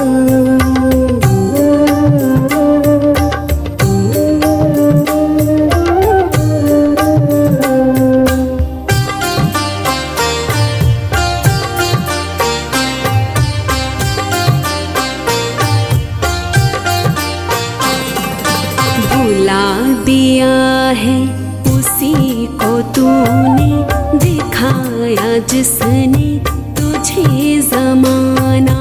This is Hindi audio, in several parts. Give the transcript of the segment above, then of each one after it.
भुला दिया है उसी को तूने, दिखाया जिसने तुझे ज़माना।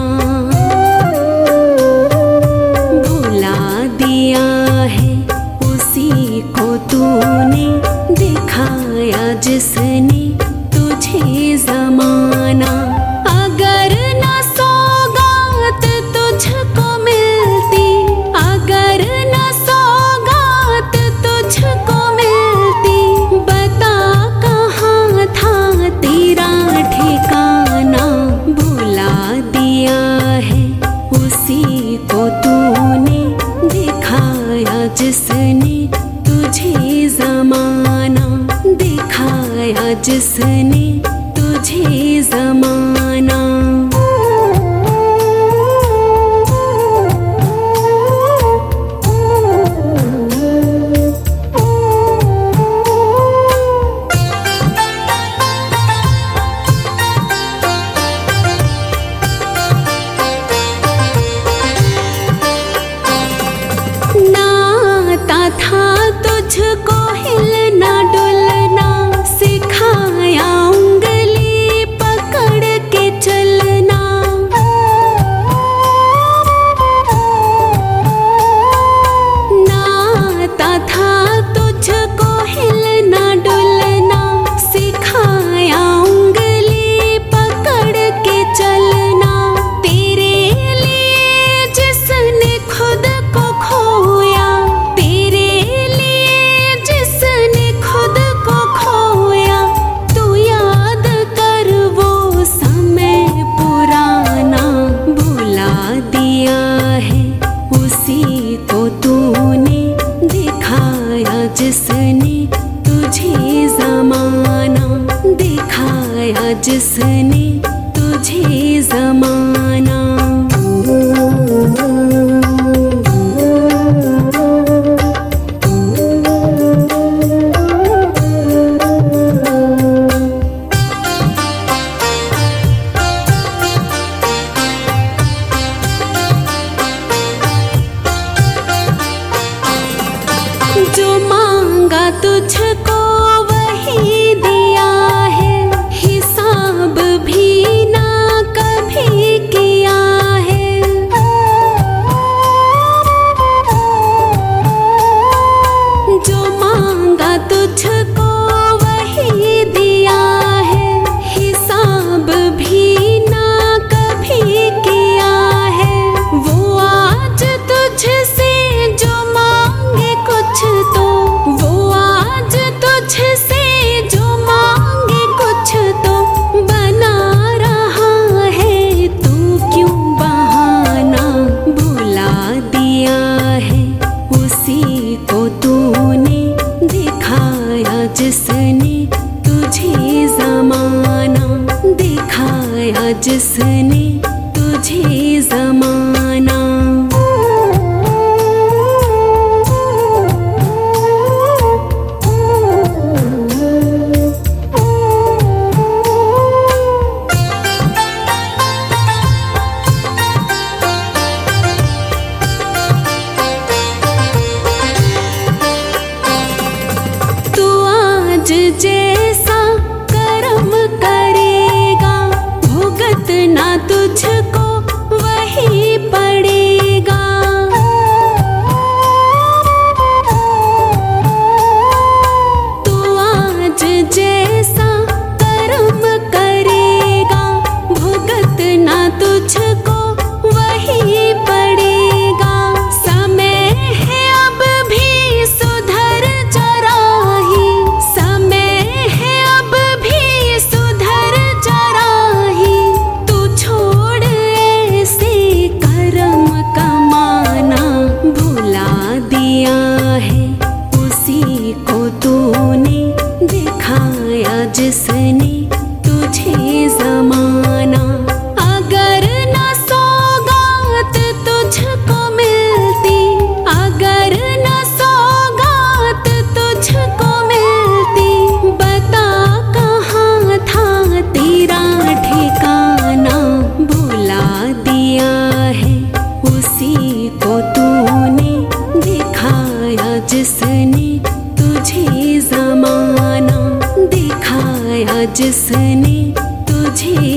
भुला दिया है उसी को तूने, दिखाया जिसने तुझे ज़माना। अगर न सौगात तुझको मिलती, अगर न सौगात तुझको मिलती, बता कहाँ था तेरा ठिकाना। भुला दिया है उसी को तूने, दिखाया जिसने तुझे ज़माना, दिखाया जिसने तुझे ज़माना। नाता था तुझको हिलना डुलना, सिखाया उंगली पकड़ के चलना। नाता था तुझको हिलना डुलना, सिखाया उंगली पकड़ के चलना। तेरे लिए जिसने खुद को खोया, तेरे लिए जिसने खुद को खोया, तू याद कर वो समय पुराना। भुला दिया है उसी को तूने, दिखाया जिसने तुझे ज़माना, दिखाया जिसने तुझे ज़माना। जो मांगा तुझको वही दिया है, हिसाब भी ना कभी किया है। जो मांगा तुझको वही दिया है, हिसाब भी ना कभी किया है। वो आज तुझसे जो मांगे कुछ तो, वो आज तुझसे जो मांगे कुछ तो, बना रहा है तू क्यों बहाना। भुला दिया है उसी को तूने, दिखाया जिसने तुझे ज़माना, दिखाया जिसने तुझे ज़माना। जैसा कर्म करेगा भुगतना तू किया है उसी को तूने दिखाया, जिसने तुझे ज़माना दिखाया, जिसने तुझे